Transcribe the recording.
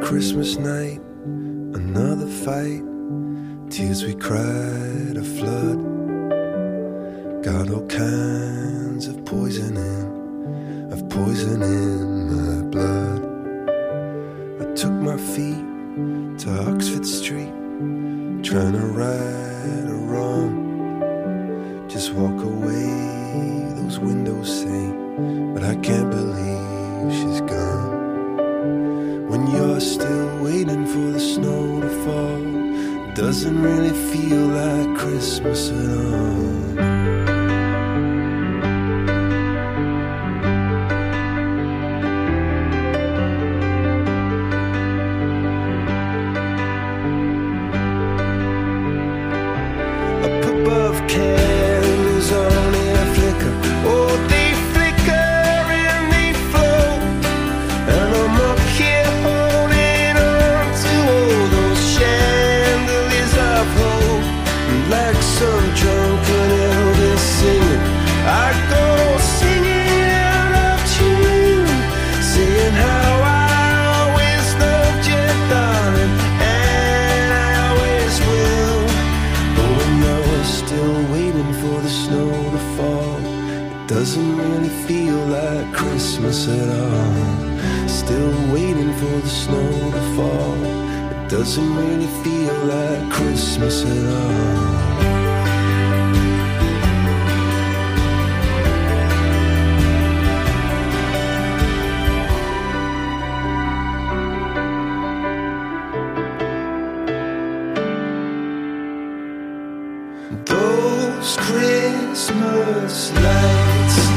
Christmas night, another fight, tears we cried, a flood. Got all kinds of poison in my blood. I took my feet to Oxford Street, trying to right a wrong. Just walk away, those windows say, but I can't believe she's gone. When you're still waiting for the snow to fall, it doesn't really feel like Christmas at all. Candles on in a flicker, oh they flicker and they float, and I'm up here holding on to all those chandeliers of hope. And like some drunken Elvis singing, I go singing out of tune, saying how I always loved you, darling, and I always will. But when you're still waiting for the snow to fall, it doesn't really feel like Christmas at all. Still waiting for the snow to fall, it doesn't really feel like Christmas at all. Those Christmas lights